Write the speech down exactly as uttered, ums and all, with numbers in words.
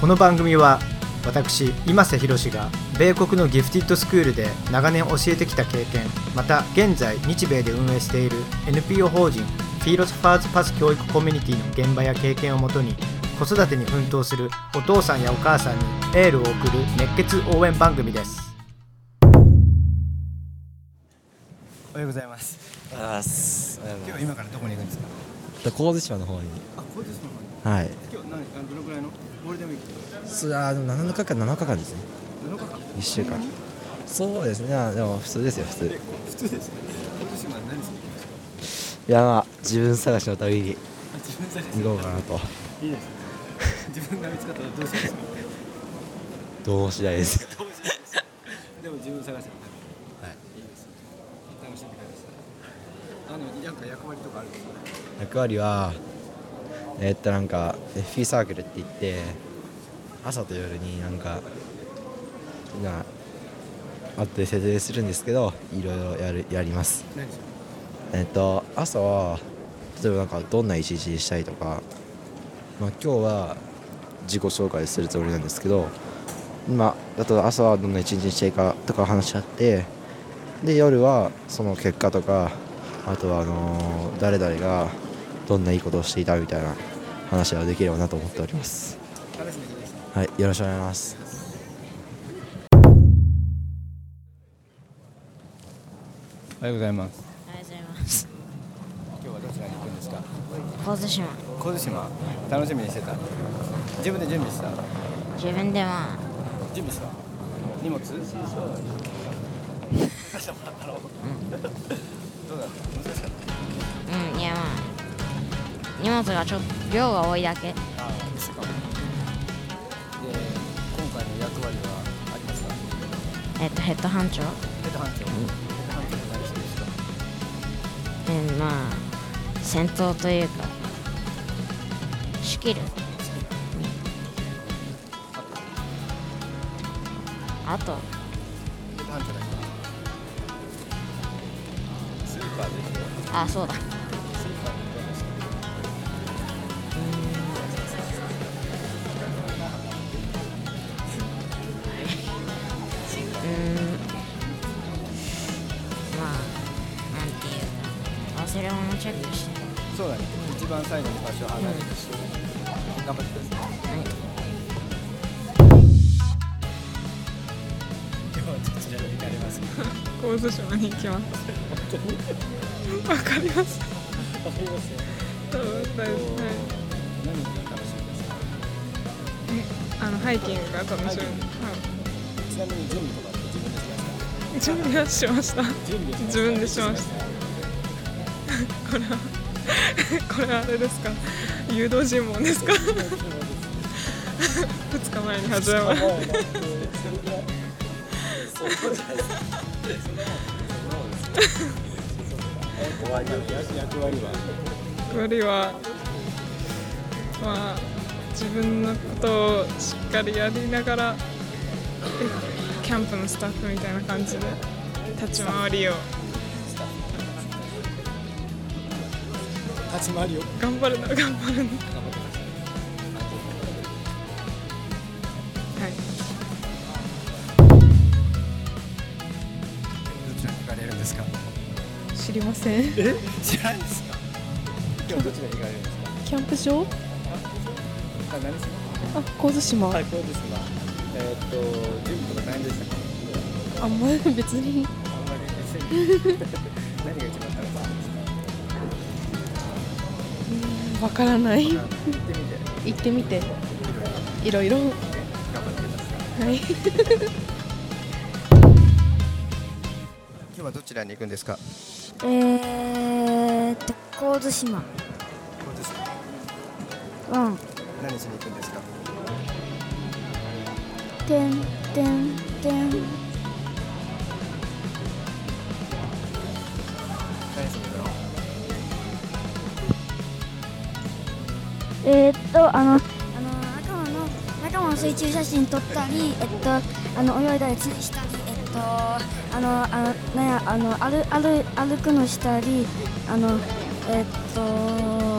この番組は私今瀬博が米国のギフティッドスクールで長年教えてきた経験、また現在日米で運営している エヌピーオー 法人フィーロスファーズパス教育コミュニティの現場や経験をもとに、子育てに奮闘するお父さんやお母さんにエールを送る熱血応援番組です。おはようございます。 おはようございます。 今日は今からどこに行くんですか？ 神津島の方に。 あ、神津島の方に。 はい。 今日何どのくらいのゴールデンウィーク？ それはななかかんななかかんですね。 なのかかん。 いっしゅうかん。そうですね。でも普通ですよ普通。 普通ですね。神津島何しに行きました？ いやまあ自分探しの旅に自分探し行こうかなと。 いいですね。自分が見つかったらどうしますか？ どうしないです。 どうしないです。でも自分探しの旅。 はい。 いいですね。楽しんでください。あのなんか役割とかあるんですか？ 役割はえー、っとなんか エフピー サークルって言って朝と夜になんかなあって設定するんですけど、いろいろやるやります。 何ですか？ えー、っと朝は例えばなんかどんな一日にしたいとか、まあ、今日は自己紹介するつもりなんですけど、まあ、あと朝はどんな一日にしたいかとか話し合って、で夜はその結果とか、あとはあのー、誰々がどんないいことをしていたみたいな話ができればなと思っております。 楽しみです。 はい、よろしくお願いします。 おはようございます。 おはようございます。 今日はどちらに行くんですか？ 神津島。 神津島。楽しみにしてた。自分で準備した。 自分でまあ準備した。荷物？そう。貸してもらったの？うん。どうだった？難しかった。 うん、いやまあ荷物がちょっと量が多いだけ。 ああ、ですか。で、今回の役割はありますか？ えっとヘッド班長。 ヘッド班長。ヘッド班長の何してですか？ えー、まあ戦闘というか仕切る。あと。 ヘッド班長だけ。スーパーで。 あ、そうだ。忘れ物チェックして。 そうだね。一番最後に場所を離れてして、うん、頑張ってください。はい。今日はどちらに行かれますか？ 神津島に行きます。わかります。 わかりますよ。 多分大丈夫。はい。 何が楽しみですか？ あのハイキングが楽しみ。はい。 ちなみに準備とかって自分でしますか？ 準備はしました。自分でしました。これはこれはあれですか？誘導尋問ですか？ふつかまえに始めました。 役割は役割はまあ自分のことをしっかりやりながらキャンプのスタッフみたいな感じで立ち回りを立ち回りを頑張るな頑張るな。はい。 どちらに行かれるんですか？ 知りません。 え？知らないですか？今日はどちらに行かれるんですか？ キャンプ場？ あ、何ですか？ あ、神津島。 はい、神津島。えーっと準備とか大変でしたか？ あんまり別に。 あんまり別に。何が一番楽しかったですか？ わからない。 行ってみて。 行ってみて。いろいろ。 頑張ってください。 はい。 今日はどちらに行くんですか？ えーっと神津島。 神津島。 うん。 何しに行くんですか？ てんてんてん。 何しに行くの？ えー、っとあのあの仲間の仲間の水中写真撮ったり、えっとあの泳いだりしたり、えっとあのあのなんやあの歩歩歩くのしたり、あのえっと